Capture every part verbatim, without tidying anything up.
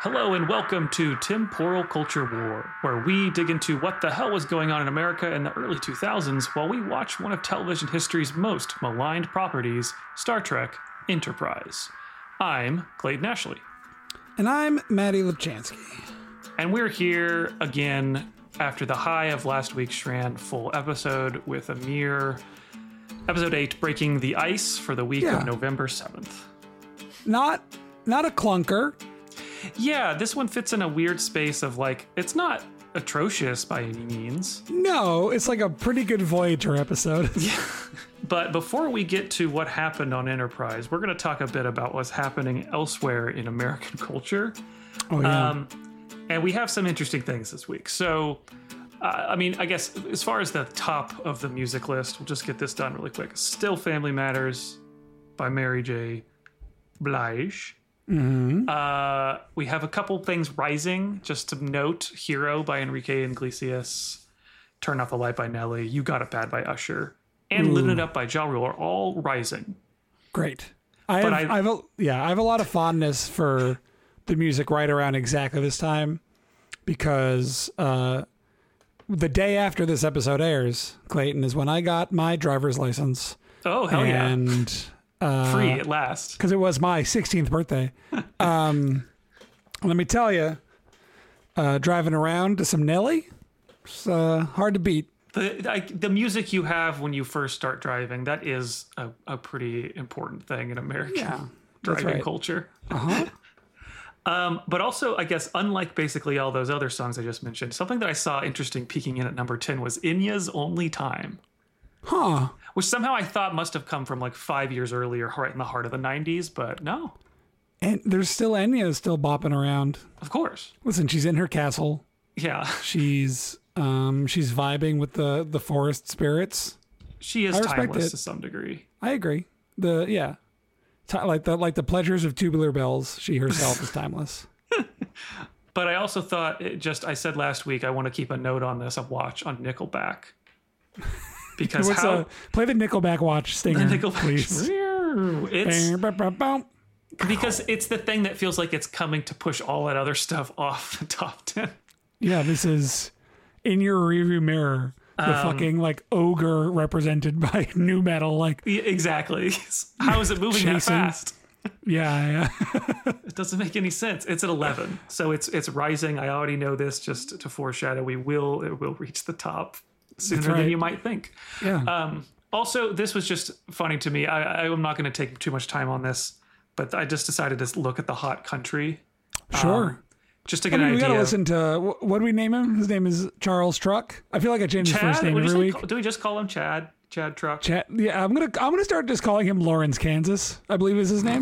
Hello and welcome to Temporal Culture War, where we dig into what the hell was going on in America in the early two thousands while we watch one of television history's most maligned properties, Star Trek Enterprise. I'm Clayton Ashley. And I'm Maddie Lipchansky. And we're here again after the high of last week's Shran full episode with a mere episode eight breaking the ice for the week Yeah. of November seventh. Not not a clunker. Yeah, this one fits in a weird space of like, it's not atrocious by any means. No, it's like a pretty good Voyager episode. Yeah. But before we get to what happened on Enterprise, we're going to talk a bit about what's happening elsewhere in American culture. Oh, yeah. Um, and we have some interesting things this week. So, uh, I mean, I guess as far as the top of the music list, we'll just get this done really quick. Still Family Matters by Mary J. Blige. Mm-hmm. Uh, we have a couple things rising. Just to note, Hero by Enrique Iglesias, Turn Off the Light by Nelly, You Got It Bad by Usher, and Lit It Up by Ja Rule are all rising. Great. I But have, I- I, have a, yeah, I have a lot of fondness for the music right around exactly this time because uh, the day after this episode airs, Clayton, is when I got my driver's license. Oh, hell yeah. and uh, Free at last. because it was my sixteenth birthday. Um, let me tell you, uh, driving around to some Nelly, it's uh, hard to beat. The like, the music you have when you first start driving, that is a, a pretty important thing in American Yeah, that's driving right. culture. Uh-huh. Um, but also, I guess, unlike basically all those other songs I just mentioned, something that I saw interesting peeking in at number ten was Enya's Only Time, Huh. which somehow I thought must have come from like five years earlier, right in the heart of the nineties, but no, And there's still Enya still bopping around. of course. Listen, she's in her castle. Yeah, She's um she's vibing with the the forest spirits. she is I respect timeless it. to some degree. I agree. The yeah. Ti- like the like the pleasures of tubular bells, she herself is timeless. But I also thought, it just, I said last week, I want to keep a note on this, a watch on Nickelback. Because What's how... uh, play the Nickelback watch stinger, Nickelback. please. It's because it's the thing that feels like it's coming to push all that other stuff off the top ten. Yeah, this is in your rearview mirror. The Um, fucking like ogre represented by new metal. Like, Yeah, exactly. How is it moving that Jason. fast? yeah, yeah. It doesn't make any sense. It's at eleven, so it's it's rising. I already know this. Just to foreshadow, we will it will reach the top sooner than right. you might think. yeah. Um, also, this was just funny to me. I, I'm not going to take too much time on this, but I just decided to look at the hot country. sure. um, Just to I get mean, an we idea. gotta listen to wh- what do we name him? His name is Charles Truck. I feel like I change his Chad? first name What do, every you week. say? Do we just call him Chad? Chad Truck? Chat. Yeah, I'm gonna I'm gonna start just calling him Lawrence, Kansas. I believe is his name.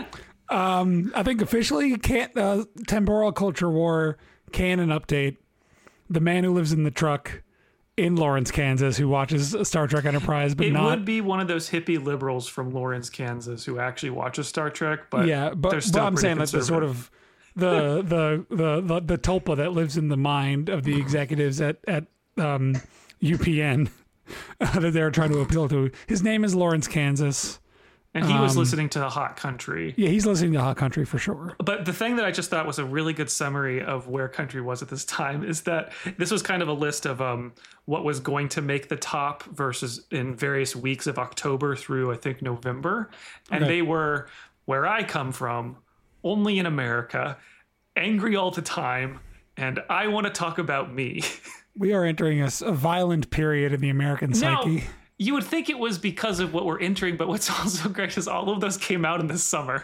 um, I think officially can't uh, Temporal Culture War canon update. The man who lives in the truck in Lawrence, Kansas, who watches Star Trek Enterprise, but It not. would be one of those hippie liberals from Lawrence, Kansas, who actually watches Star Trek, but yeah, but, they're but still I'm pretty saying that the sort conservative. of the the the the the tulpa that lives in the mind of the executives at at um, U P N uh, that they're trying to appeal to. His name is Lawrence, Kansas. And he was um, listening to the Hot Country. Yeah, he's listening to Hot Country for sure. But the thing that I just thought was a really good summary of where country was at this time is that this was kind of a list of um, what was going to make the top versus in various weeks of October through, I think, November. And Okay. they were Where I Come From, Only in America, Angry All the Time, and I Want to Talk About Me. We are entering a, s- a violent period in the American Now, psyche. you would think it was because of what we're entering, but what's also great is all of those came out in the summer.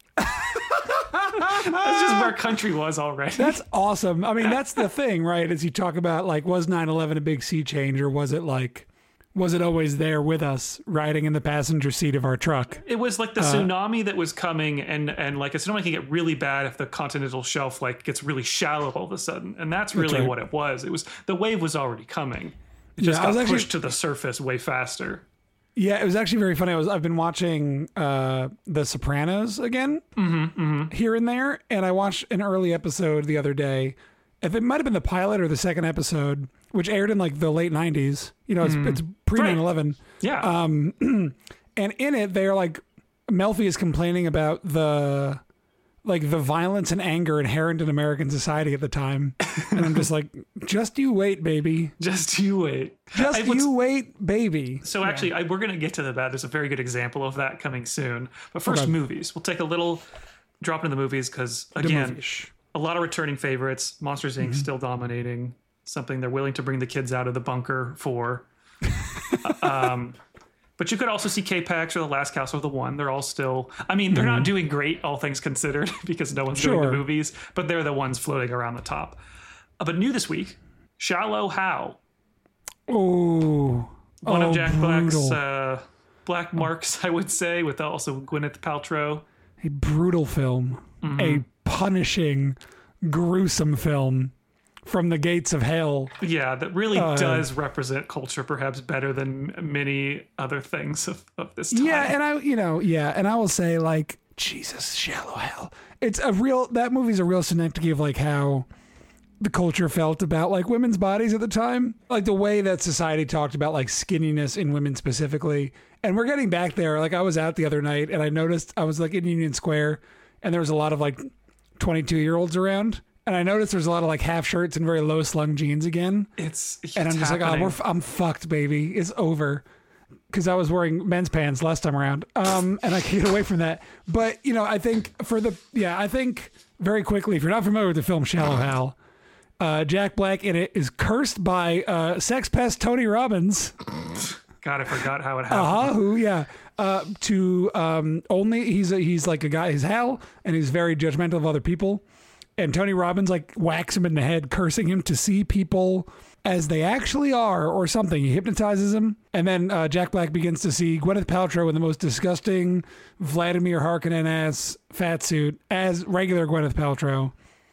That's just where country was already. That's awesome. I mean, that's the thing, right? As you talk about, like, was nine eleven a big sea change, or was it like, was it always there with us, riding in the passenger seat of our truck? It was like the tsunami that was coming, and and like a tsunami can get really bad if the continental shelf like gets really shallow all of a sudden, and that's really right. what it was. It was the wave was already coming. It just Yeah, I got was actually- pushed to the surface way faster. Yeah, it was actually very funny. I was I've been watching uh, The Sopranos again here and there, and I watched an early episode the other day. If it might have been the pilot or the second episode, which aired in like the late nineties. You know, it's, it's pre nine eleven. Yeah, Um, and in it, they're like, Melfi is complaining about the like the violence and anger inherent in American society at the time. And I'm just like, just you wait, baby. Just you wait. Just I, you wait, baby. So Yeah. actually, I, we're going to get to the bad. There's a very good example of that coming soon. But first, Okay. movies. We'll take a little drop into the movies because, The again, movies. a lot of returning favorites. Monsters, Incorporated still dominating. Something they're willing to bring the kids out of the bunker for. um, but you could also see K-Pax or The Last Castle of the One. They're all still... I mean, they're not doing great, all things considered, because no one's going Sure. to movies. But they're the ones floating around the top. Uh, but new this week, Shallow Hal. Oh, One oh, of Jack brutal. Black's uh, black marks, I would say, with also Gwyneth Paltrow. A brutal film, a punishing, gruesome film from the gates of hell. Yeah, that really Uh, does represent culture perhaps better than many other things of, of this time. Yeah, and I, you know, yeah, and I will say, like, Jesus, Shallow Hell. It's a real, that movie's a real synecdoche of, like, how the culture felt about, like, women's bodies at the time. Like, the way that society talked about, like, skinniness in women specifically. And we're getting back there. Like, I was out the other night, and I noticed, I was, like, in Union Square, and there was a lot of, like, twenty-two-year-olds around. And I noticed there's a lot of, like, half shirts and very low-slung jeans again. It's, it's And I'm just happening. like, oh, we're, f- I'm fucked, baby. It's over. Because I was wearing men's pants last time around. Um, and I can get away from that. But, you know, I think for the, yeah, I think very quickly, if you're not familiar with the film Shallow Hal, uh, Jack Black in it is cursed by uh, sex pest Tony Robbins. God, I forgot how it happened. Uh-huh, who, yeah. Uh, to um, only, he's a, he's like a guy, he's Hal, and he's very judgmental of other people. And Tony Robbins like whacks him in the head, cursing him to see people as they actually are or something. He hypnotizes him. And then uh, Jack Black begins to see Gwyneth Paltrow in the most disgusting Vladimir Harkonnen-ass fat suit as regular Gwyneth Paltrow.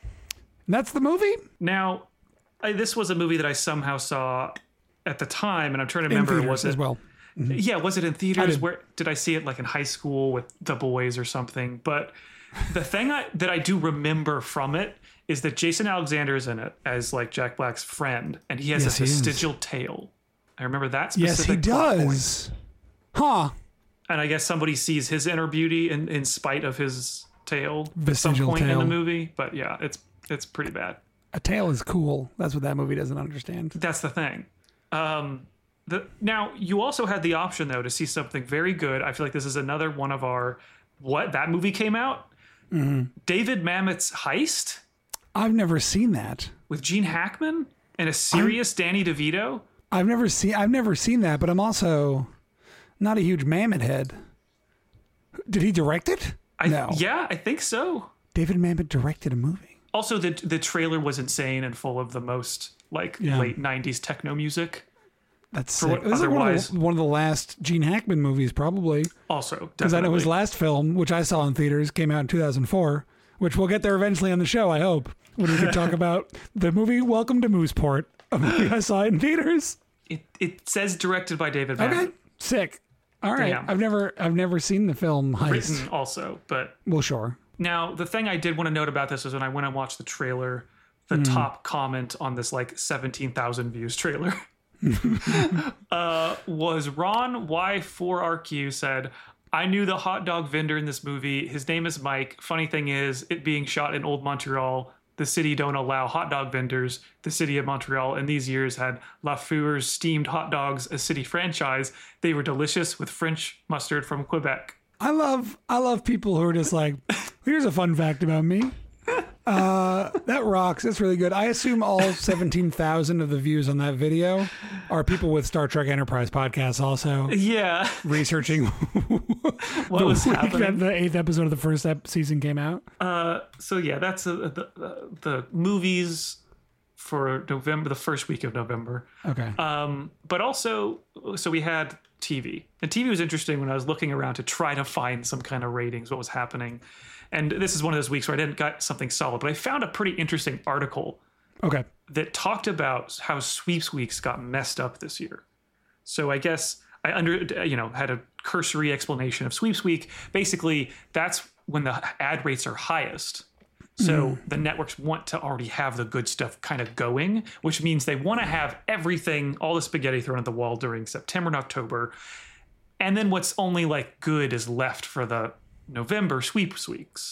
And that's the movie? Now, I, this was a movie that I somehow saw at the time, and I'm trying to In remember, theaters was it, as well. Yeah, was it in theaters? did. Where did I see it? Like in high school with the boys or something? But the thing I, that I do remember from it is that Jason Alexander is in it as like Jack Black's friend, and he has Yes, a he is. vestigial tail. I remember that Yes, specific he plot point. does. Huh. And I guess somebody sees his inner beauty in, in spite of his tail at some Vestigial point in tail. the movie. But yeah, it's it's pretty bad. A tail is cool. That's what that movie doesn't understand. That's the thing. Um, the, now, you also had the option, though, to see something very good. I feel like this is another one of our... What? That movie came out? Mm-hmm. David Mamet's Heist I've never seen that. with Gene Hackman and a serious Danny DeVito? I've never seen I've never seen that, but I'm also not a huge Mamet head. Did he direct it? I, no. Yeah, I think so. David Mamet directed a movie. Also, the the trailer was insane and full of the most like Yeah. late nineties techno music. That's For sick. what This is one of, otherwise- the, one of the last Gene Hackman movies, probably. Also, Because I know his definitely. last film, which I saw in theaters, came out in two thousand four, which we'll get there eventually on the show, I hope, when we can talk about the movie Welcome to Mooseport, a movie I saw in theaters. It, it says directed by David Mamet. Okay, sick. All right, Damn. I've never, I've never seen the film Heist. Written also, but Well, sure. now the thing I did want to note about this is when I went and watched the trailer, the top comment on this like seventeen thousand views trailer uh, was Ron Y four R Q said, I knew the hot dog vendor in this movie. His name is Mike. Funny thing is, it being shot in Old Montreal, the city don't allow hot dog vendors. The city of Montreal in these years had La Four's steamed hot dogs, a city franchise. They were delicious with French mustard from Quebec. I love I love people who are just like, here's a fun fact about me. Uh, that rocks. That's really good. I assume all seventeen thousand of the views on that video are people with Star Trek Enterprise podcasts also Yeah. researching What the was week happening? that the eighth episode of the first ep- season came out. Uh, so yeah, that's uh, the, the the movies for November, the first week of November. Okay. Um, but also, so we had T V, and T V was interesting when I was looking around to try to find some kind of ratings, what was happening. And this is one of those weeks where I didn't get something solid, but I found a pretty interesting article Okay. that talked about how sweeps weeks got messed up this year. So I guess I under you know had a cursory explanation of sweeps week. Basically, that's when the ad rates are highest. So the networks want to already have the good stuff kind of going, which means they want to have everything, all the spaghetti thrown at the wall during September and October. And then what's only like good is left for the November sweeps weeks.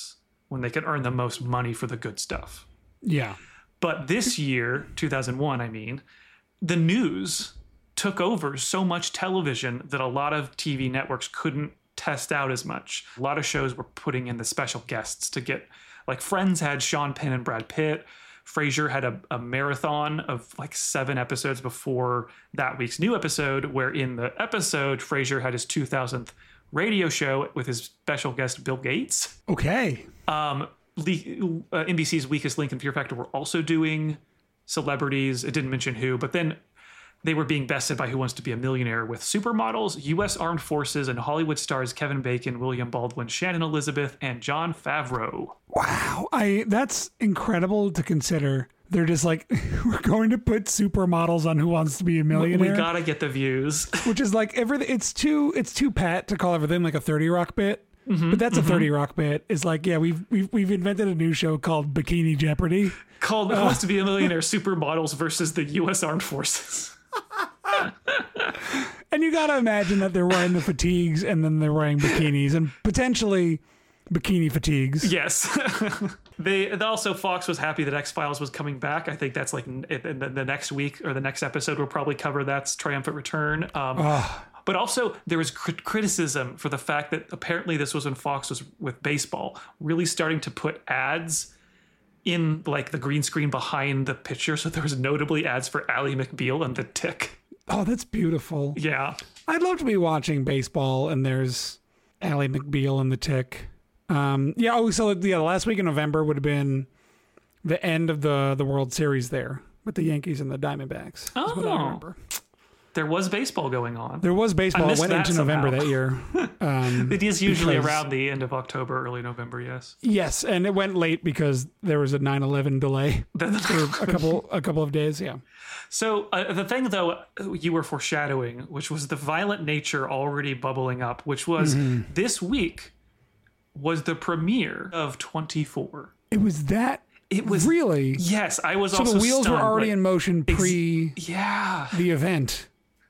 when they can earn the most money for the good stuff. Yeah. But this year, two thousand one, I mean, the news took over so much television that a lot of T V networks couldn't test out as much. A lot of shows were putting in the special guests to get, like Friends had Sean Penn and Brad Pitt. Frasier had a, a marathon of like seven episodes before that week's new episode, where in the episode, Frasier had his two thousandth radio show with his special guest, Bill Gates. Okay. Um, Le- uh, N B C's Weakest Link and Fear Factor were also doing celebrities. It didn't mention who, but then they were being bested by Who Wants to Be a Millionaire with supermodels, U S Armed Forces, and Hollywood stars Kevin Bacon, William Baldwin, Shannon Elizabeth, and Jon Favreau. Wow. I that's incredible to consider. They're just like, we're going to put supermodels on Who Wants to Be a Millionaire. We gotta get the views. Which is like everything. It's too it's too pat to call everything like a thirty Rock bit. Mm-hmm, but that's mm-hmm. a thirty Rock bit. It's like, yeah, we've we've we've invented a new show called Bikini Jeopardy. Called Who uh, Wants to Be a Millionaire Supermodels versus the U S Armed Forces. And you got to imagine that they're wearing the fatigues and then they're wearing bikinis and potentially bikini fatigues. Yes. they, they also, Fox was happy that X-Files was coming back. I think that's like in the, the next week or the next episode we'll probably cover that's triumphant return. Um, oh. But also there was crit- criticism for the fact that apparently this was when Fox was with baseball really starting to put ads in like the green screen behind the picture. So there was notably ads for Ally McBeal and The Tick. Oh, that's beautiful. Yeah. I'd love to be watching baseball and there's Ally McBeal and The Tick. Um, yeah. Oh, so yeah, the last week in November would have been the end of the, the World Series there with the Yankees and the Diamondbacks. Oh, That's what I remember. There was baseball going on. There was baseball. It went into somehow. November that year. Um, it is usually because, around the end of October, early November, yes. Yes, and it went late because there was a nine eleven delay for a couple a couple of days, yeah. So uh, the thing, though, you were foreshadowing, which was the violent nature already bubbling up, which was mm-hmm. this week was the premiere of twenty-four. It was that? It was really? Yes, I was so also So the wheels stunned, were already like, in motion pre ex- yeah. the event.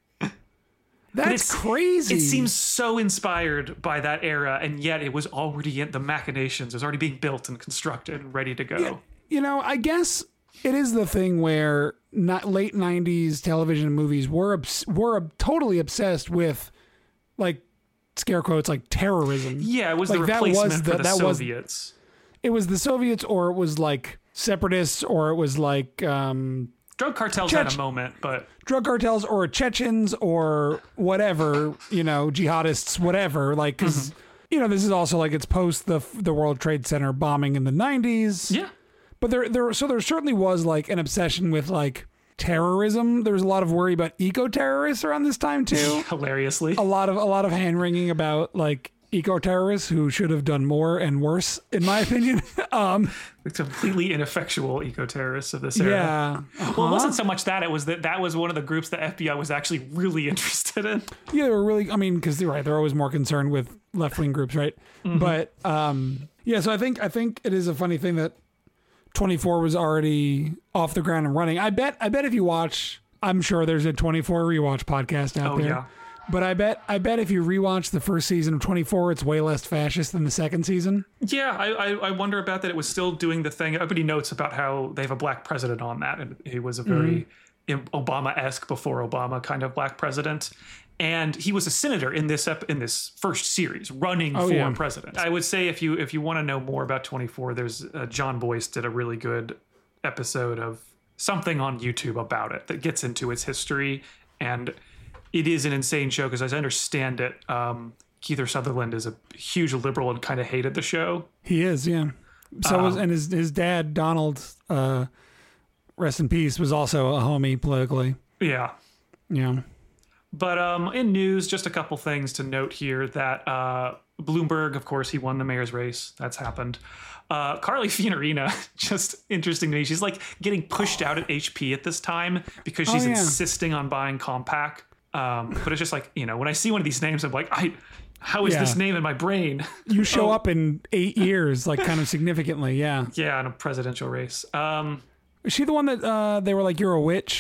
That's crazy. It seems so inspired by that era, and yet it was already in the machinations. It was already being built and constructed and ready to go. Yeah, you know, I guess it is the thing where not late nineties television and movies were obs- were totally obsessed with, like, scare quotes, like terrorism. Yeah, it was like, the replacement was the, for the that Soviets. Was, it was the Soviets, or it was like separatists, or it was like... Um, Drug cartels Chech- had a moment, but... Drug cartels or Chechens or whatever, you know, jihadists, whatever. Like, because, mm-hmm. you know, this is also like it's post the the World Trade Center bombing in the nineties. Yeah. But there, there, so there certainly was like an obsession with like terrorism. There was a lot of worry about eco-terrorists around this time too. Hilariously. A lot of, a lot of hand-wringing about like eco-terrorists who should have done more and worse, in my opinion. um, the completely ineffectual eco-terrorists of this era. Yeah. Uh-huh. Well, it wasn't so much that. It was that that was one of the groups the F B I was actually really interested in. Yeah, they were really, I mean, because they're right, they're always more concerned with left-wing groups, right? Mm-hmm. But, um, yeah, so I think I think it is a funny thing that twenty-four was already off the ground and running. I bet, I bet if you watch, I'm sure there's a twenty-four rewatch podcast out oh, there. Yeah. But I bet I bet if you rewatch the first season of twenty-four, it's way less fascist than the second season. Yeah, I, I, I wonder about that. It was still doing the thing. Everybody notes about how they have a black president on that, and he was a very mm-hmm. Obama-esque before Obama kind of black president. And he was a senator in this ep- in this first series, running oh, for yeah. president. I would say if you if you want to know more about twenty-four, there's uh, John Boyce did a really good episode of something on YouTube about it that gets into its history, and it is an insane show because, as I understand it, um, Kiefer Sutherland is a huge liberal and kind of hated the show. He is, yeah. So um, was, and his his dad Donald, uh, rest in peace, was also a homie politically. Yeah, yeah. But um, in news, just a couple things to note here that uh, Bloomberg, of course, he won the mayor's race. That's happened. Uh, Carly Fiorina, just interesting to me. She's like getting pushed out at H P at this time because she's oh, yeah. insisting on buying Compaq. Um, but it's just like, you know, when I see one of these names, I'm like, I, how is yeah. this name in my brain? You show oh. up in eight years, like kind of significantly. Yeah. Yeah. In a presidential race. Um, is she the one that uh, they were like, you're a witch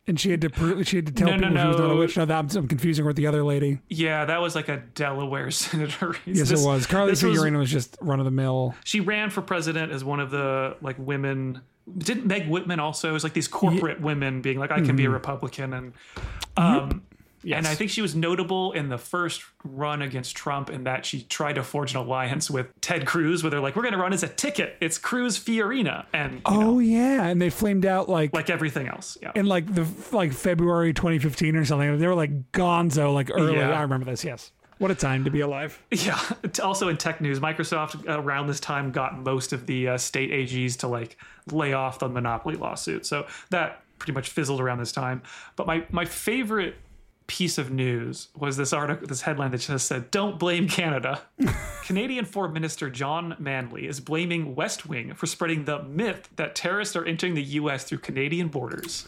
And she had to prove, she had to tell No, no, people she was not a no. witch. No, that, I'm confusing her with the other lady. Yeah, that was like a Delaware senator race. Yes, This- it was. Carly this was- Fiorina was just run of the mill. She ran for president as one of the like women. Didn't Meg Whitman also? It was like these corporate women being like, I can be a Republican, and um, Yes. and I think she was notable in the first run against Trump in that she tried to forge an alliance with Ted Cruz, where they're like, we're going to run as a ticket. It's Cruz Fiorina, and you Oh know, yeah, and they flamed out like like everything else. Yeah. in like the like February twenty fifteen or something. They were like gonzo, like early. Yeah. I remember this. Yes, what a time to be alive. Yeah. Also in tech news, Microsoft around this time got most of the uh, state A Gs to like lay off the monopoly lawsuit. So that pretty much fizzled around this time. But my my favorite piece of news was this article, this headline that just said, "Don't blame Canada." Canadian Foreign Minister John Manley is blaming West Wing for spreading the myth that terrorists are entering the U S through Canadian borders.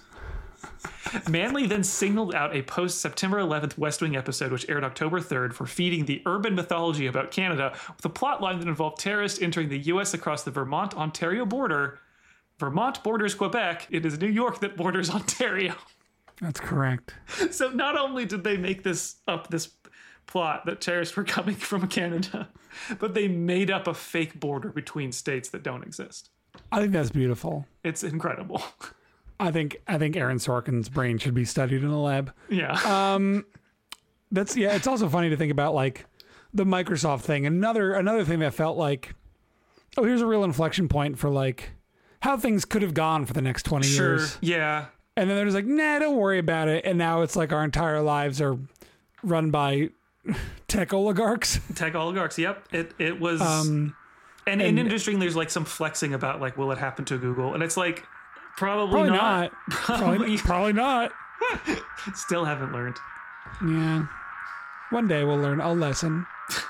Manley then singled out a post-September eleventh West Wing episode, which aired October third, for feeding the urban mythology about Canada with a plotline that involved terrorists entering the U S across the Vermont-Ontario border. Vermont borders Quebec. It is New York that borders Ontario. That's correct. So not only did they make this up, this plot that terrorists were coming from Canada, but they made up a fake border between states that don't exist. I think that's beautiful. It's incredible. I think I think Aaron Sorkin's brain should be studied in a lab. Yeah. Um, that's yeah. It's also funny to think about like the Microsoft thing. Another another thing that felt like, oh, here's a real inflection point for like how things could have gone for the next twenty Sure. years. Yeah. And then they're just like, nah, don't worry about it. And now it's like our entire lives are run by tech oligarchs. Tech oligarchs. Yep. It it was. Um, and, and- in industry, there's like some flexing about like, will it happen to Google? And it's like, probably, Probably not. not. Probably, probably not. Still haven't learned. Yeah. One day we'll learn a lesson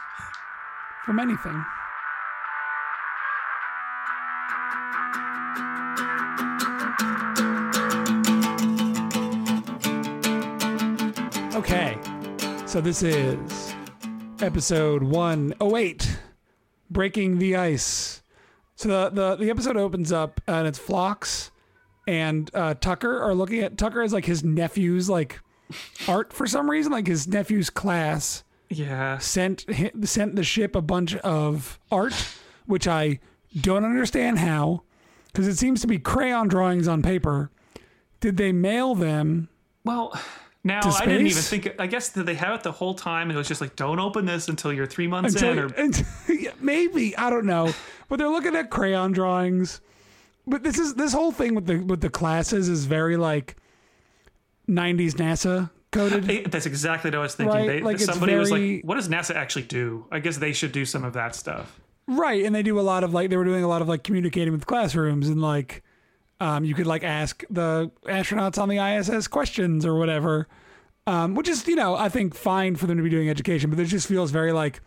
from anything. Okay. So this is episode one oh eight, Breaking the Ice. So the, the, the episode opens up and it's Phlox and uh, Tucker are looking at Tucker as like his nephew's like art for some reason, like his nephew's class Yeah. sent hi- sent the ship a bunch of art, which I don't understand how, because it seems to be crayon drawings on paper. Did they mail them? Well, now To I didn't even space? think. I guess did they have it the whole time? And it was just like, don't open this until you're three months in. Until, Or until- yeah, maybe I don't know, but they're looking at crayon drawings. But this is this whole thing with the with the classes is very like nineties NASA coded. Eh, that's exactly what I was thinking. Right, They, like, it's somebody was very- like, "What does NASA actually do?" I guess they should do some of that stuff. Right, and they do a lot of like they were doing a lot of like communicating with classrooms and like um, you could like ask the astronauts on the I S S questions or whatever, um, which is you know I think fine for them to be doing education, but it just feels very like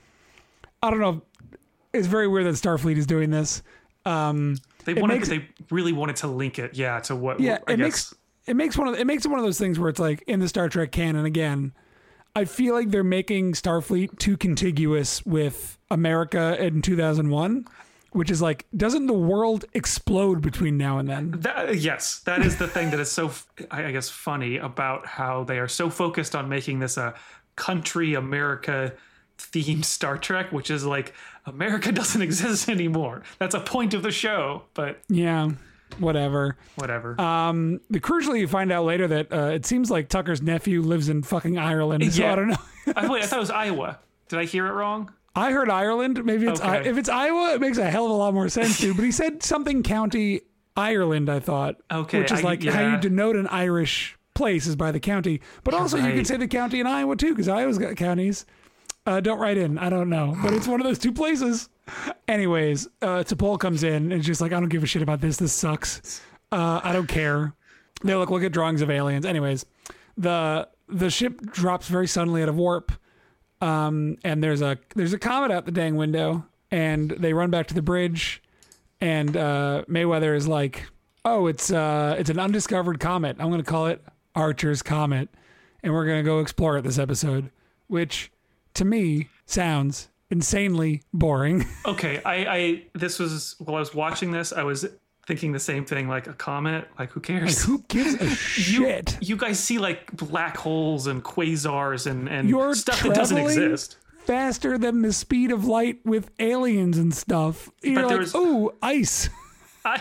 I don't know. It's very weird that Starfleet is doing this. Um, They It wanted. makes- they really wanted to link it, yeah, to what. yeah, I it guess. makes it makes one of it makes it one of those things where it's like in the Star Trek canon again. I feel like they're making Starfleet too contiguous with America in two thousand one, which is like, doesn't the world explode between now and then? That, yes, that is the thing that is so, I I guess, funny about how they are so focused on making this a country America themed Star Trek, which is like America doesn't exist anymore. That's a point of the show, but Yeah, whatever. whatever. Um, the crucially, you find out later that uh, it seems like Tucker's nephew lives in fucking Ireland. So Yeah. I don't know. I, wait, I thought it was Iowa. Did I hear it wrong? I heard Ireland. Maybe it's I, Okay. if it's Iowa, it makes a hell of a lot more sense too. But he said something county Ireland. I thought, Okay, which is I- like how yeah. you denote an Irish place is by the county. But also you Right. could say the county in Iowa too, because Iowa's got counties. Uh, don't write in. I don't know, but it's one of those two places. Anyways, uh, T'Pol comes in and is just like, I don't give a shit about this. This sucks. Uh, I don't care. They look look at drawings of aliens. Anyways, the the ship drops very suddenly out of warp. Um, and there's a there's a comet out the dang window, and they run back to the bridge, and uh, Mayweather is like, "Oh, it's uh, it's an undiscovered comet. I'm going to call it Archer's Comet, and we're going to go explore it this episode," which to me sounds insanely boring. Okay, I, I this was while I was watching this, I was thinking the same thing, like a comet. Like, who Like, cares? who gives a you, shit? you guys see like black holes and quasars and, and You're stuff that doesn't traveling exist. faster than the speed of light with aliens and stuff. You're there like, was- oh, ice. I,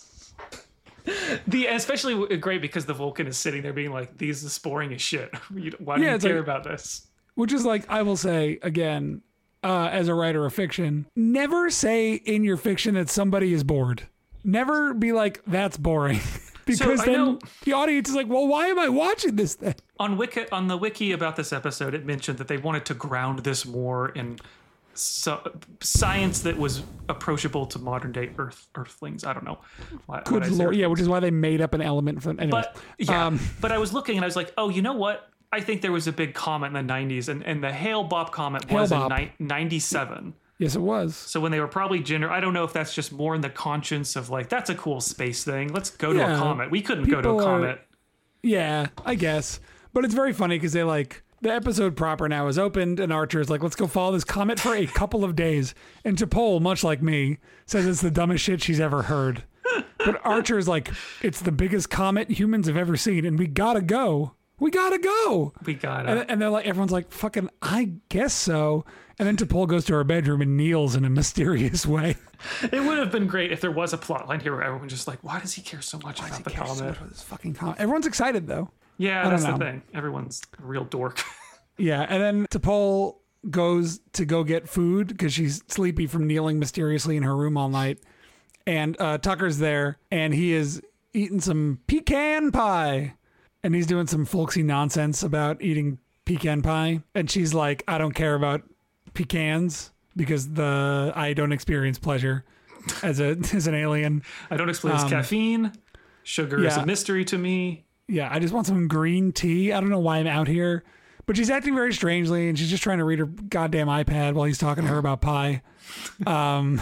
the especially great because the Vulcan is sitting there being like, "These is boring as shit. You- Why do Yeah, you it's care like- about this?" Which is like, I will say again, uh, as a writer of fiction, never say in your fiction that somebody is bored. Never be like, that's boring. Because I then know- the audience is like, well, why am I watching this then? On wiki on the wiki about this episode, it mentioned that they wanted to ground this more in so, science that was approachable to modern day Earth Earthlings. I don't know. Why, Good why I say lord. Yeah, which is why they made up an element for anyways. But yeah, Um, but I was looking and I was like, oh, you know what? I think there was a big comet in the nineties, and, and the Hale-Bopp comet was Hale-Bopp. in ni- ninety-seven. Yes, it was. So when they were probably gender, I don't know if that's just more in the conscience of like, that's a cool space thing. Let's go to Yeah. a comet. We couldn't go to People a are- comet. Yeah, I guess. But it's very funny because they like the episode proper now is opened and Archer is like, let's go follow this comet for a couple of days. And T'Pol, much like me, says it's the dumbest shit she's ever heard. But Archer is like, it's the biggest comet humans have ever seen, and we gotta go. We gotta go. We gotta. And, and they're like, everyone's like, fucking, I guess so. And then T'Pol goes to her bedroom and kneels in a mysterious way. It would have been great if there was a plot line here where everyone's just like, why does he care so much about the Cares so comet? much about this fucking comet. Everyone's excited though. Yeah, don't that's the know. thing. Everyone's a real dork. Yeah, and then T'Pol goes to go get food because she's sleepy from kneeling mysteriously in her room all night. And uh, Tucker's there, and he is eating some pecan pie. And he's doing some folksy nonsense about eating pecan pie. And she's like, I don't care about pecans because the I don't experience pleasure as a as an alien. I don't explain Um, caffeine. Sugar is yeah. a mystery to me. Yeah, I just want some green tea. I don't know why I'm out here. But she's acting very strangely, and she's just trying to read her goddamn iPad while he's talking to her about pie. Um,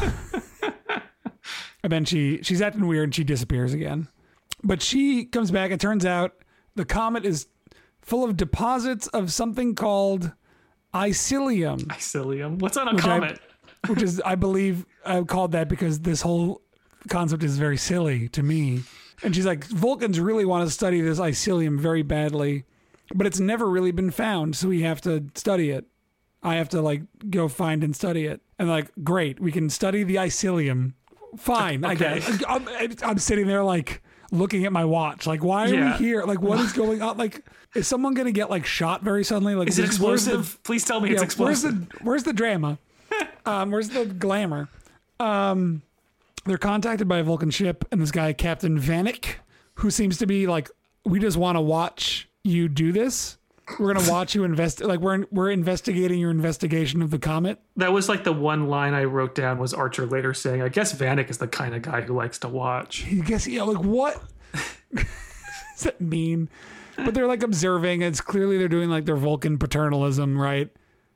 and then she she's acting weird, and she disappears again. But she comes back. It turns out the comet is full of deposits of something called icilium, Icilium. What's on a I- comet? which is, I believe, I called that because this whole concept is very silly to me. And she's like, Vulcans really want to study this icilium very badly, but it's never really been found, so we have to study it. I have to like go find and study it. And like, great, we can study the icilium. Fine, I Okay. guess. I'm, I'm sitting there like looking at my watch. Like, why are Yeah. we here? Like, what is going on? Like, is someone gonna get like shot very suddenly? Like, Is it where's the- explosive? Please tell me it's yeah, explosive. Where's the where's the drama? um, where's the glamour? Um, they're contacted by a Vulcan ship, and this guy, Captain Vanek, who seems to be like, we just want to watch you do this. We're gonna watch you invest. Like we're we're investigating your investigation of the comet. That was like the one line I wrote down was Archer later saying, I guess Vanek is the kind of guy who likes to watch. You guess, yeah. Like what does that mean? But they're like observing. It's clearly they're doing like their Vulcan paternalism, right?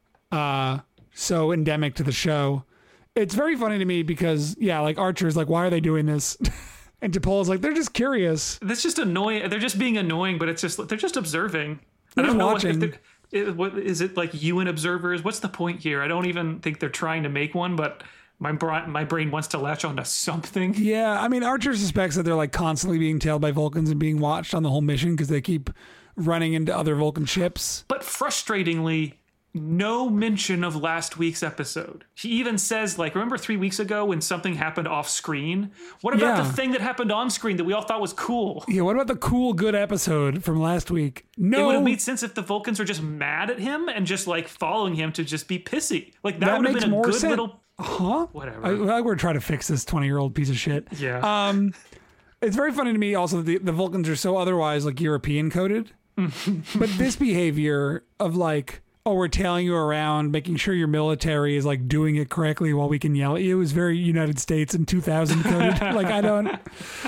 Uh, so endemic to the show. It's very funny to me because yeah, like Archer's like, why are they doing this? And T'Pol's like, they're just curious. That's just annoying. They're just being annoying, but it's just, they're just observing. I They're don't know what, watching. if they're- it, what is it like U N observers? What's the point here? I don't even think they're trying to make one, but my bra- my brain wants to latch onto something. Yeah, I mean, Archer suspects that they're like constantly being tailed by Vulcans and being watched on the whole mission because they keep running into other Vulcan ships. But frustratingly, no mention of last week's episode. He even says, like, remember three weeks ago when something happened off screen? What about Yeah. the thing that happened on screen that we all thought was cool? Yeah, what about the cool, good episode from last week? It would No, have made sense if the Vulcans were just mad at him and just like following him to just be pissy. Like that, that would have makes been a more good sense. little Huh? whatever. I, I, we're trying to fix this twenty-year-old piece of shit. yeah. Um, it's very funny to me also that the, the Vulcans are so otherwise like European coded. But this behavior of like, oh, we're tailing you around, making sure your military is like doing it correctly while we can yell at you is very United States in two thousand coded. Like, I don't.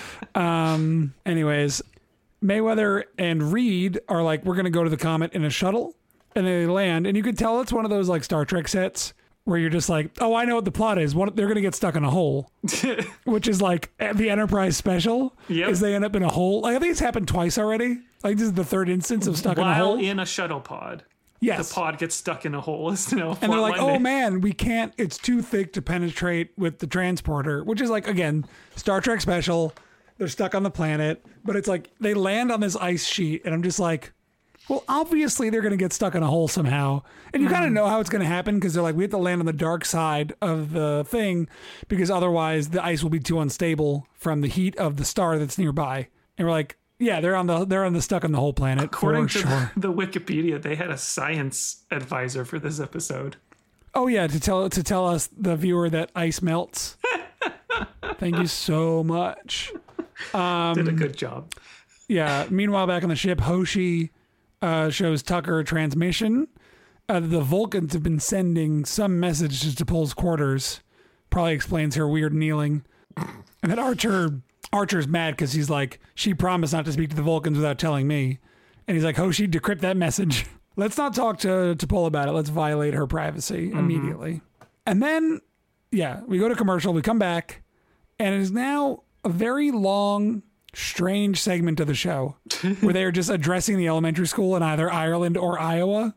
Um, anyways, Mayweather and Reed are like, we're going to go to the comet in a shuttle. And they land. And you could tell it's one of those like Star Trek sets where you're just like, oh, I know what the plot is. One, they're going to get stuck in a hole, which is like the Enterprise special. Yep. Is they end up in a hole. Like, I think it's happened twice already. Like this is the third instance of stuck in a While hole. in a shuttle pod. Yes. the pod gets stuck in a hole. You know, And they're like, oh man, we can't, it's too thick to penetrate with the transporter, which is like, again, Star Trek special. They're stuck on the planet, but it's like they land on this ice sheet, and I'm just like, well, obviously they're going to get stuck in a hole somehow. And you kind of know how it's going to happen because they're like, we have to land on the dark side of the thing because otherwise the ice will be too unstable from the heat of the star that's nearby. And we're like, yeah, they're on the they're on the stuck on the whole planet. According for to sure. the Wikipedia, they had a science advisor for this episode. Oh yeah, to tell to tell us the viewer that ice melts. Thank you so much. Um, Did a good job. Yeah. Meanwhile, back on the ship, Hoshi uh, shows Tucker a transmission. Uh, the Vulcans have been sending some message to T'Pol's quarters. Probably explains her weird kneeling. And then Archer, Archer's mad because he's like, she promised not to speak to the Vulcans without telling me. And he's like, Hoshi, decrypt that message. Let's not talk to T'Pol about it. Let's violate her privacy mm-hmm. immediately. And then, yeah, we go to commercial. We come back, and it is now a very long, strange segment of the show where they are just addressing the elementary school in either Ireland or Iowa.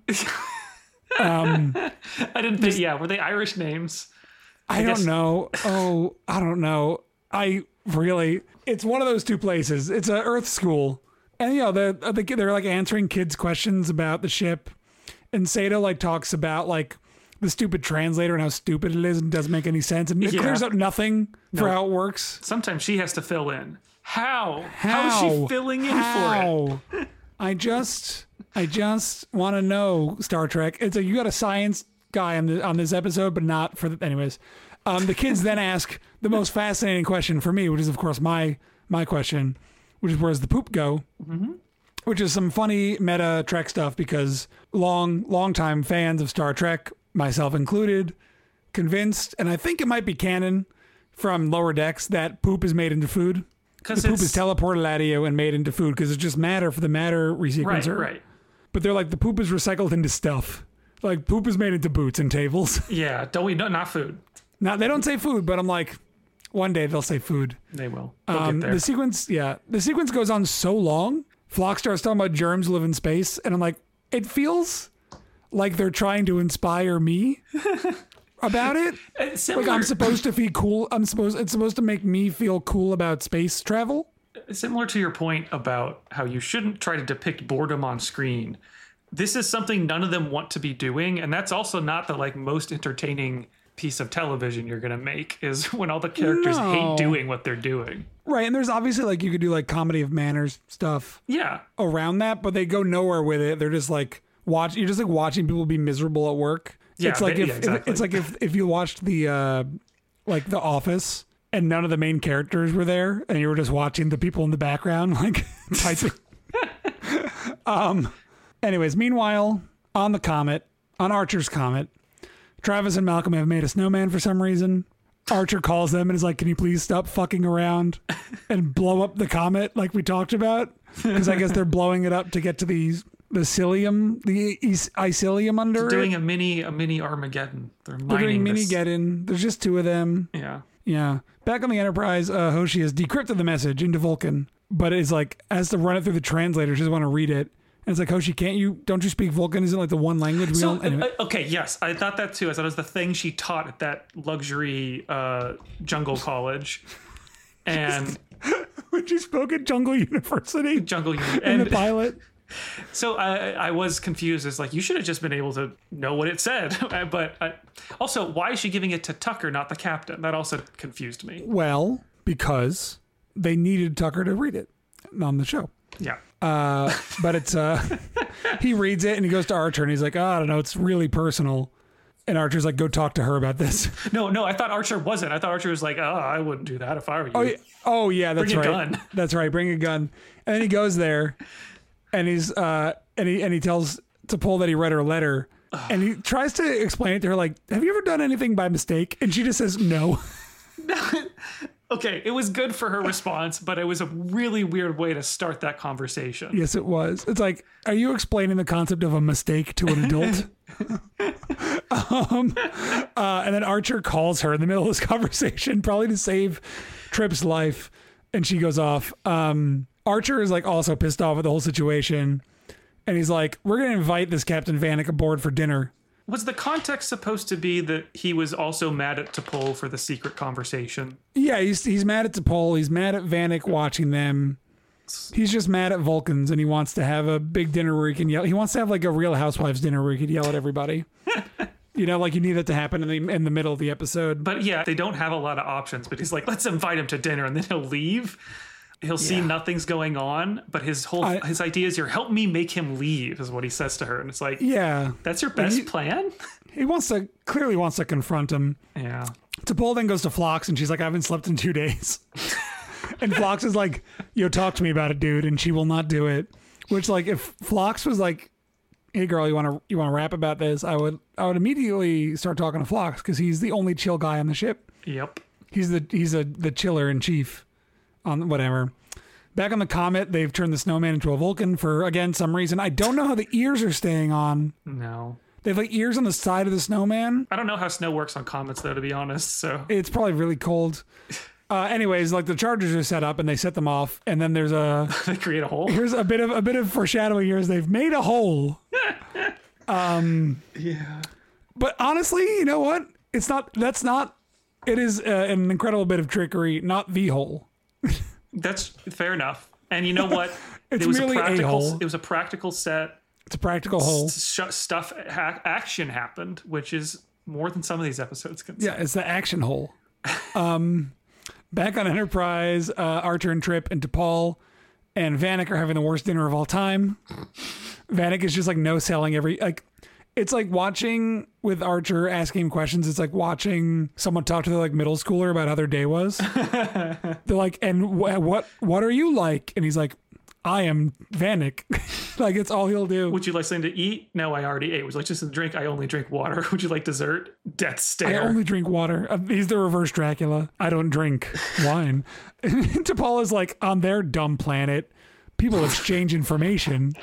Um, I didn't think, yeah, were they Irish names? I, I don't guess. know. Oh, I don't know. I really, it's one of those two places. It's a Earth school. And, you know, the, the, they're like answering kids' questions about the ship. And Sato like talks about like the stupid translator and how stupid it is and doesn't make any sense. And it yeah. clears up nothing for no. how it works. Sometimes she has to fill in. How? How, how is she filling in how? for it? I just, I just want to know, Star Trek. It's a, you got a science guy on the on this episode, but not for the, anyways. Um, the kids then ask the most fascinating question for me, which is of course my my question, which is where's the poop go? Mm-hmm. Which is some funny meta Trek stuff because long long time fans of Star Trek, myself included, convinced, and I think it might be canon from Lower Decks that poop is made into food. The poop is teleported out of you and made into food because it's just matter for the matter resequencer. Right, right. But they're like, the poop is recycled into stuff. Like, poop is made into boots and tables. Yeah, don't we? No, not food. Now, they don't say food, but I'm like, one day they'll say food. They will. They'll um, get there. The sequence, yeah. The sequence goes on so long. Phlox starts talking about germs live in space. And I'm like, it feels like they're trying to inspire me about it. Like I'm supposed to feel cool. I'm supposed, it's supposed to make me feel cool about space travel. Similar to your point about how you shouldn't try to depict boredom on screen. This is something none of them want to be doing. And that's also not the like most entertaining piece of television you're going to make is when all the characters no. hate doing what they're doing. Right. And there's obviously like you could do like comedy of manners stuff. Yeah. Around that, but they go nowhere with it. They're just like watch. You're just like watching people be miserable at work. Yeah, it's like they, if, yeah, exactly. if it's like if, if you watched the uh, like The Office and none of the main characters were there and you were just watching the people in the background like typing. um. Anyways, meanwhile, on the comet, on Archer's comet, Travis and Malcolm have made a snowman for some reason. Archer calls them and is like, can you please stop fucking around and blow up the comet like we talked about? Because I guess they're blowing it up to get to the the cilium, the icilium under they're it. doing a mini a mini Armageddon. They're, they're doing mini-geddon. There's just two of them. Yeah. Yeah. Back on the Enterprise, uh, Hoshi has decrypted the message into Vulcan, but is like, has to run it through the translator. She doesn't want to read it. And it's like, Hoshi, can't you, don't you speak Vulcan? Isn't it like the one language we so, don't? Anyway. uh, okay, yes, I thought that too. I thought it was the thing she taught at that luxury uh, jungle college. And when she spoke at Jungle University. Jungle University. In the pilot. So I, I was confused. It's like, you should have just been able to know what it said. But I, also, why is she giving it to Tucker, not the captain? That also confused me. Well, because they needed Tucker to read it on the show. Yeah. Uh, but it's, uh, he reads it and he goes to Archer and he's like, oh, I don't know, it's really personal. And Archer's like, go talk to her about this. No, no, I thought Archer wasn't. I thought Archer was like, oh, I wouldn't do that if I were you. Oh, yeah, oh, yeah that's bring right. Bring a gun. That's right. Bring a gun. And then he goes there and he's, uh, and he, and he tells T'Pol that he read her letter and he tries to explain it to her like, have you ever done anything by mistake? And she just says, no. Okay, it was good for her response, but it was a really weird way to start that conversation. Yes, it was. It's like, are you explaining the concept of a mistake to an adult? um, uh, and then Archer calls her in the middle of this conversation, probably to save Trip's life, and she goes off. Um, Archer is like also pissed off with the whole situation, And he's like, we're going to invite this Captain Vanek aboard for dinner. Was the context supposed to be that he was also mad at T'Pol for the secret conversation? Yeah, he's he's mad at T'Pol. He's mad at Vanek watching them. He's just mad at Vulcans, and he wants to have a big dinner where he can yell. He wants to have like a Real Housewives dinner where he could yell at everybody. You know, like you need that to happen in the in the middle of the episode. But yeah, they don't have a lot of options. But he's like, let's invite him to dinner, and then he'll leave. He'll see Yeah. nothing's going on, but his whole I- his idea is, "You're help me make him leave," is what he says to her, and it's like, Yeah, that's your best he- plan. he wants to clearly wants to confront him. Yeah, T'Pol then goes to Phlox, and she's like, I haven't slept in two days. And Phlox is like, yo, talk to me about it, dude. And she will not do it. Which, like, if Phlox was like, hey, girl, you want to you want to rap about this? I would I would immediately start talking to Phlox because he's the only chill guy on the ship. yep. He's the he's a the chiller in chief on whatever. Back on the Comet, they've turned the snowman into a Vulcan for, again, some reason. I don't know how the ears are staying on. No, They have like ears on the side of the snowman. I don't know how snow works on comets, though, to be honest. So It's probably really cold. Uh, anyways, like the Chargers are set up and they set them off, and then there's a they create a hole. here's a bit of a bit of foreshadowing here. Is they've made a hole. Yeah. But honestly, you know what? It's not. That's not. It is uh, an incredible bit of trickery, not the hole. That's fair enough. And you know what? It's it was merely a a practical. hole. It was a practical set. It's a practical hole. Sh- stuff ha- action happened, which is more than some of these episodes can say. Yeah, it's the action hole. Um, back on Enterprise, uh, Archer and Trip and T'Pol and Vanek are having the worst dinner of all time. Vanek is just like no selling every like. It's like watching with Archer asking him questions. It's like watching someone talk to their like middle schooler about how their day was. They're like, and wh- what what are you like? And he's like, I am Vanek. Like it's all he'll do. Would you like something to eat? No, I already ate. Would you like just a drink? I only drink water. Would you like dessert? Death I stare. only drink water. Uh, He's the reverse Dracula. I don't drink wine. T'Pol is like, on their dumb planet, people exchange information.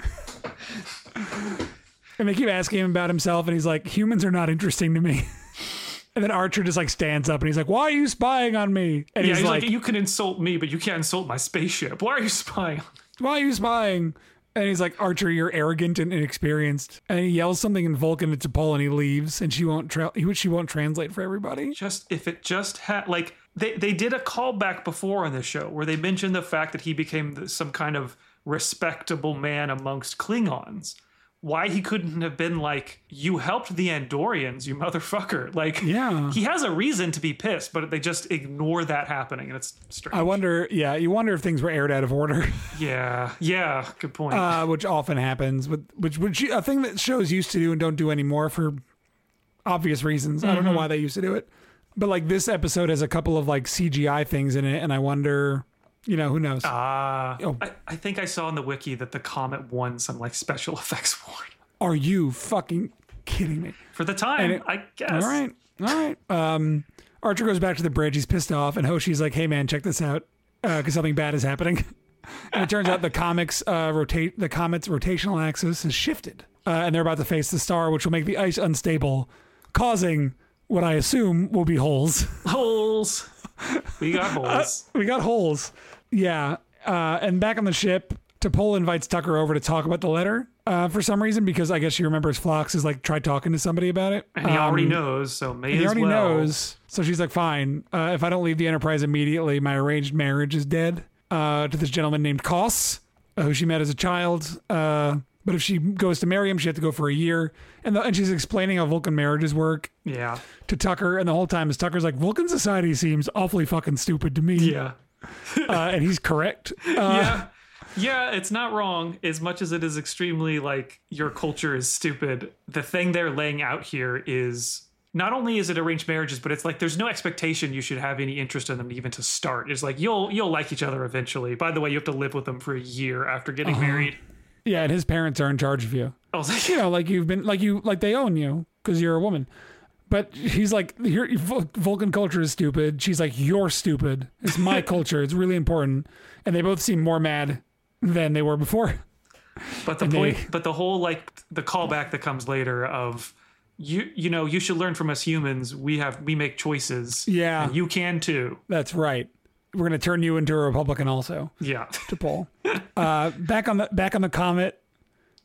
And they keep asking him about himself, and he's like, humans are not interesting to me. And then Archer just like stands up and he's like, why are you spying on me? And yeah, he's, he's like, like, you can insult me, but you can't insult my spaceship. Why are you spying on me? why are you spying? And he's like, Archer, you're arrogant and inexperienced. And he yells something in Vulcan to T'Pol, and he leaves, and she won't tra- she won't translate for everybody. Just if it just had like they they did a callback before on the show where they mentioned the fact that he became the, some kind of respectable man amongst Klingons. Why he couldn't have been like, you helped the Andorians, you motherfucker. Like, Yeah. he has a reason to be pissed, but they just ignore that happening, and it's strange. I wonder, yeah, you wonder if things were aired out of order. yeah, yeah, good point. uh, which often happens, with which which a thing that shows used to do and don't do anymore for obvious reasons. I don't know why they used to do it, but like this episode has a couple of like C G I things in it, and I wonder, you know, who knows? Ah, Oh. I, I think I saw in the wiki that the Comet won some like special effects award Are you fucking kidding me? for the time. And it- I guess. All right, all right. Um, Archer goes back to the bridge. He's pissed off, and Hoshi's like, "Hey man, check this out, because something bad is happening." And it turns out the comics uh, rotate the comet's rotational axis has shifted, uh, and they're about to face the star, which will make the ice unstable, causing what I assume will be holes. Holes. We got holes. We got holes. Yeah. Uh, and back on the ship, T'Pol invites Tucker over to talk about the letter uh, for some reason, because I guess she remembers Phlox has like tried talking to somebody about it. and he already Um, knows, so may He as already well. knows. So she's like, fine. Uh, if I don't leave the Enterprise immediately, my arranged marriage is dead uh, to this gentleman named Koss, uh, who she met as a child. Uh, but if she goes to marry him, she has to go for a year. And, the, and she's explaining how Vulcan marriages work Yeah. to Tucker. And the whole time is Tucker's like, Vulcan society seems awfully fucking stupid to me. Yeah. Uh, and he's correct. Uh, yeah. Yeah, it's not wrong. As much as it is extremely like your culture is stupid, the thing they're laying out here is not only is it arranged marriages, but it's like there's no expectation you should have any interest in them even to start. It's like you'll you'll like each other eventually. By the way, you have to live with them for a year after getting Uh-huh. married. Yeah, and his parents are in charge of you. I was like, You know, like you've been, like you, like they own you because you're a woman. But he's like, Here, Vul- Vulcan culture is stupid. She's like, you're stupid. It's my culture. It's really important. And they both seem more mad than they were before. But the And point, they- but the whole like the callback that comes later of you, you know, you should learn from us humans. We have we make choices. Yeah. and you can too. That's right. We're gonna turn you into a Republican also, Yeah, to Paul. uh, back on the back on the Comet,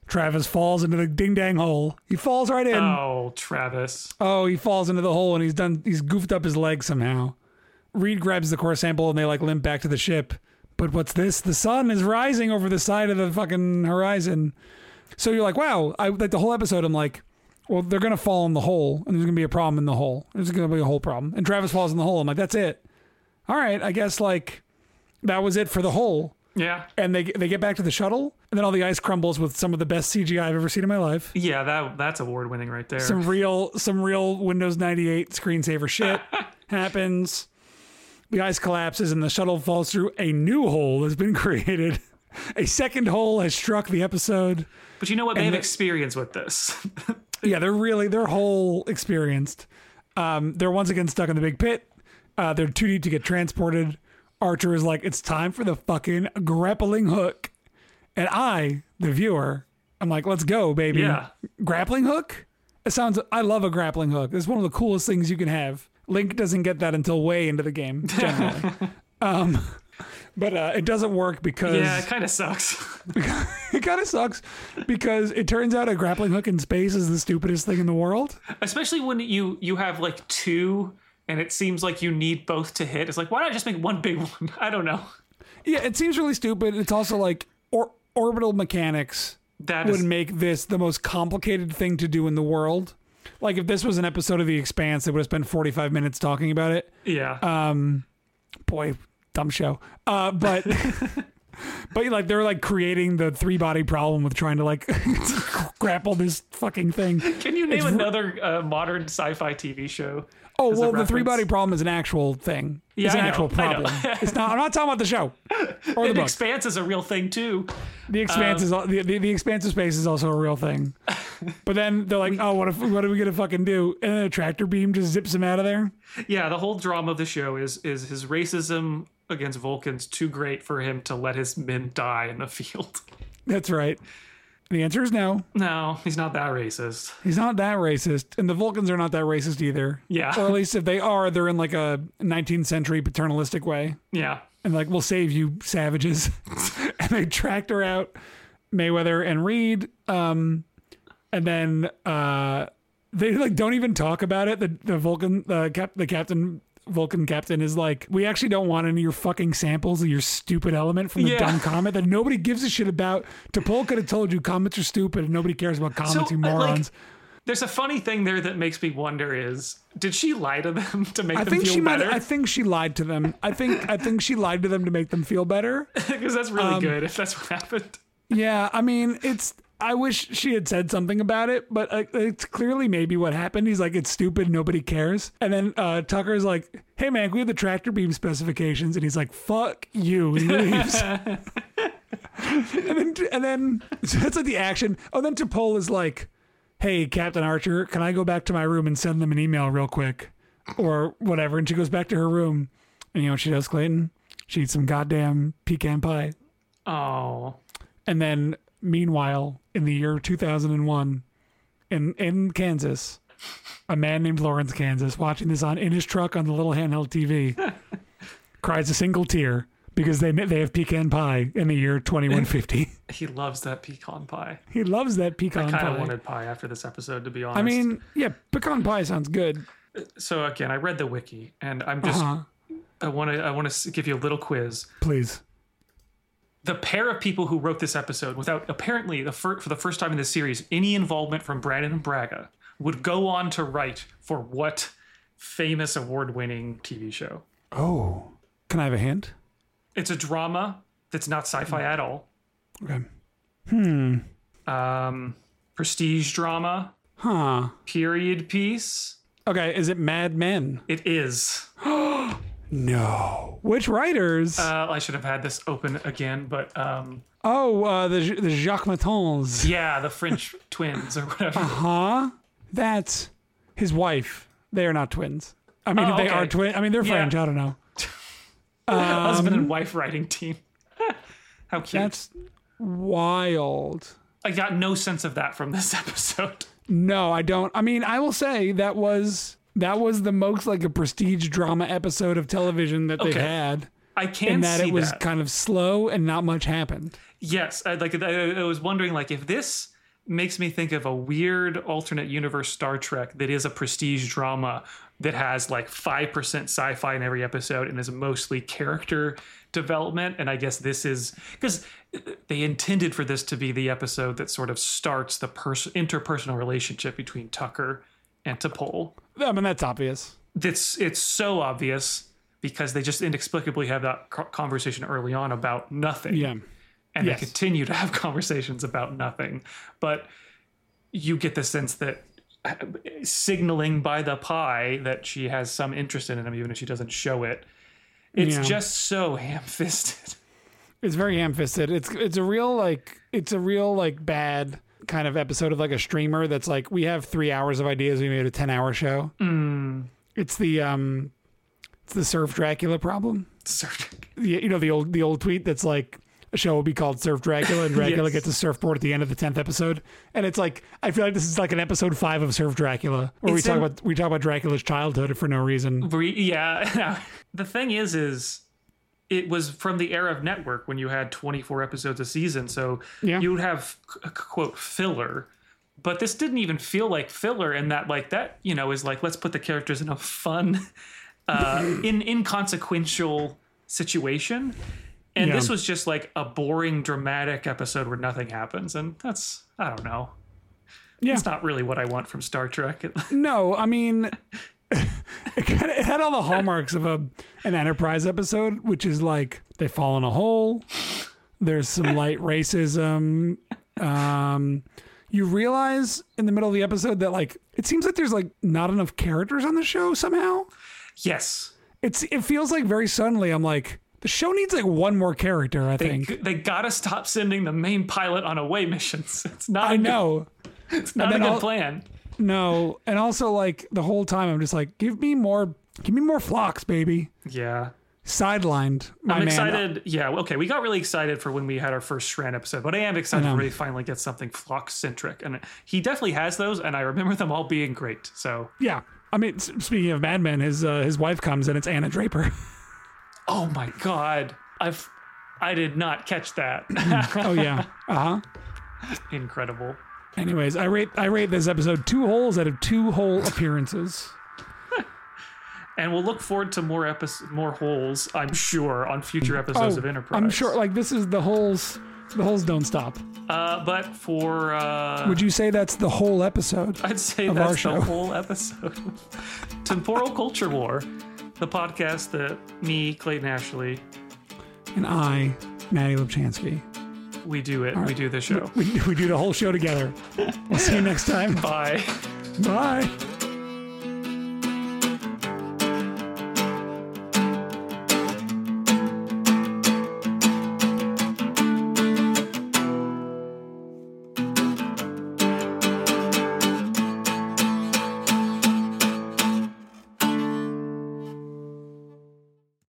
Travis falls into the ding dang hole. He falls right in. Oh, Travis. Oh, he falls into the hole and he's done. He's goofed up his leg somehow. Reed grabs the core sample and they like limp back to the ship. But what's this? The sun is rising over the side of the fucking horizon. So you're like, wow. I like the whole episode. I'm like, well, they're gonna fall in the hole and there's gonna be a problem in the hole. There's gonna be a whole problem. And Travis falls in the hole. I'm like, that's it. All right, I guess like that was it for the hole. Yeah. And they they get back to the shuttle, and then all the ice crumbles with some of the best C G I I've ever seen in my life. Yeah, that that's award winning right there. Some real some real Windows ninety-eight screensaver shit happens. The ice collapses and the shuttle falls through a new hole has been created. A second hole has struck the episode. But you know what? They And have the- experience with this. Yeah, they're really they're whole experienced. Um, they're once again stuck in the big pit. Uh, they're too deep to get transported. Archer is like, it's time for the fucking grappling hook. And I, the viewer, I'm like, let's go, baby. Yeah. Grappling hook? It sounds, I love a grappling hook. It's one of the coolest things you can have. Link doesn't get that until way into the game, generally. um, but uh, it doesn't work because... Yeah, it kind of sucks. it kind of sucks because it turns out a grappling hook in space is the stupidest thing in the world. Especially when you you have like two and it seems like you need both to hit. It's like, why not just make one big one? I don't know. Yeah, it seems really stupid. It's also like or, orbital mechanics That would is make this the most complicated thing to do in the world. Like if this was an episode of The Expanse, they would have spent forty-five minutes talking about it. yeah. Um, boy, dumb show. Uh, but but like they're like creating the three body problem with trying to like grapple this fucking thing. Can you name it's- another uh, modern sci-fi T V show? Oh as a well, the reference? three body problem is an actual thing. Yeah, it's an I know, actual I know. problem. It's not. I'm not talking about the show or the The book. Expanse is a real thing too. The expanse Um, is al- the, the the expanse of space is also a real thing. But then they're like, oh, what if what are we gonna fucking do? And then a tractor beam just zips him out of there. Yeah, the whole drama of the show is is his racism against Vulcans too great for him to let his men die in the field. That's right. The answer is no. No, he's not that racist. He's not that racist, and the Vulcans are not that racist either. Yeah. Or at least if they are, they're in like a nineteenth century paternalistic way, Yeah. and like we'll save you, savages. And they tractor out Mayweather and Reed, um, and then uh, they like don't even talk about it. The the Vulcan, the cap, the captain. Vulcan captain is like, we actually don't want any of your fucking samples of your stupid element from the Yeah. dumb comet that nobody gives a shit about. T'Pol could have told you comets are stupid and nobody cares about comets, you uh, like, morons. There's a funny thing there that makes me wonder is, did she lie to them to make I them think feel she might. better? I think she lied to them. I think. I think she lied to them to make them feel better. Because that's really Um, good if that's what happened. Yeah, I mean, it's. I wish she had said something about it, but uh, it's clearly maybe what happened. He's like, it's stupid, nobody cares. And then uh, Tucker's like, hey man, we have the tractor beam specifications, and he's like, fuck you, he leaves. and then, and then so that's like the action. Oh, then T'Pol is like, hey, Captain Archer, can I go back to my room and send them an email real quick, or whatever? And she goes back to her room, and you know what she does, Clayton? She eats some goddamn pecan pie. Oh. And then, meanwhile, in the year two thousand one, in in Kansas, a man named Lawrence Kansas, watching this on in his truck on the little handheld T V, cries a single tear because they they have pecan pie in the year twenty-one fifty. He loves that pecan pie. He loves that pecan I kind pie. of wanted pie after this episode, to be honest. I mean, yeah, pecan pie sounds good. so again, I read the wiki, and I'm just, Uh-huh. I want to, I want to give you a little quiz. Please. The pair of people who wrote this episode, without apparently the fir- for the first time in this series, any involvement from Brandon and Braga, would go on to write for what famous award-winning T V show? Oh, can I have a hint? It's a drama that's not sci-fi at all. Okay. Hmm. Um, prestige drama, Huh. period piece. Okay. Is it Mad Men? It is. No. Which writers? Uh, I should have had this open again, but um, oh, uh, the the Jacques Matons. yeah, the French twins or whatever. Huh? That's his wife. They are not twins. I mean, Oh, if they okay. are twins. I mean, they're Yeah. French. I don't know. Husband and wife writing team. How cute. That's wild. I got no sense of that from this episode. No, I don't. I mean, I will say that was that was the most like a prestige drama episode of television that they've Okay. had. I can In that see it was that. kind of slow and not much happened. Yes, I, like I, I was wondering, like if this makes me think of a weird alternate universe Star Trek that is a prestige drama that has like five percent sci-fi in every episode and is mostly character development. And I guess this is because they intended for this to be the episode that sort of starts the pers- interpersonal relationship between Tucker and T'Pol. I mean, that's obvious. It's, it's so obvious because they just inexplicably have that conversation early on about nothing. Yeah. And yes. they continue to have conversations about nothing. But you get the sense that signaling by the pie that she has some interest in him, even if she doesn't show it. It's yeah. just so ham-fisted. It's very ham-fisted. It's it's a real like it's a real like bad kind of episode of like a streamer that's like, we have three hours of ideas, we made a ten hour show. Mm. It's the um it's the Surf Dracula problem. Surf. Yeah, you know the old the old tweet that's like, a show will be called Surf Dracula, and Dracula Yes. gets a surfboard at the end of the tenth episode. And it's like, I feel like this is like an episode five of Surf Dracula, where It's we talk in- about we talk about Dracula's childhood for no reason. Yeah. The thing is, is it was from the era of network when you had twenty-four episodes a season. So Yeah. you would have, quote, filler. But this didn't even feel like filler, and that like that, you know, is like, let's put the characters in a fun, uh, in inconsequential situation. And Yeah. this was just like a boring, dramatic episode where nothing happens. And that's, I don't know. Yeah. It's not really what I want from Star Trek. No, I mean, it, kind of, it had all the hallmarks of a an Enterprise episode, which is like they fall in a hole. There's some light racism. Um, you realize in the middle of the episode that like it seems like there's like not enough characters on the show somehow. Yes. It's it feels like very suddenly I'm like, the show needs like one more character. I They, think they gotta stop sending the main pilot on away missions. It's not. I a good- know. it's not a then good I'll- plan. No, and also like the whole time I'm just like, give me more, give me more Phlox, baby. Yeah, Sidelined, my I'm man. excited. Yeah, okay, we got really excited for when we had our first Shran episode, but I am excited I know. to really finally get something Phlox centric, and he definitely has those, and I remember them all being great. So, Yeah, I mean, s- speaking of Mad Men, his uh, his wife comes and it's Anna Draper. oh my god, I've I did not catch that. Oh yeah, uh huh. Incredible. Anyways, I rate I rate this episode two holes out of two whole appearances. And we'll look forward to more episodes, more holes, I'm sure, on future episodes of Enterprise. Oh, I'm sure. Like this is the holes. The holes don't stop. Uh, but for uh, Would you say that's the whole episode? I'd say of our that's show? the whole episode. Temporal Culture War, the podcast that me, Clayton Ashley, And I, Maddie Lipchansky, we do it. We do the show. we we do the whole show together. We'll see you next time. Bye. Bye.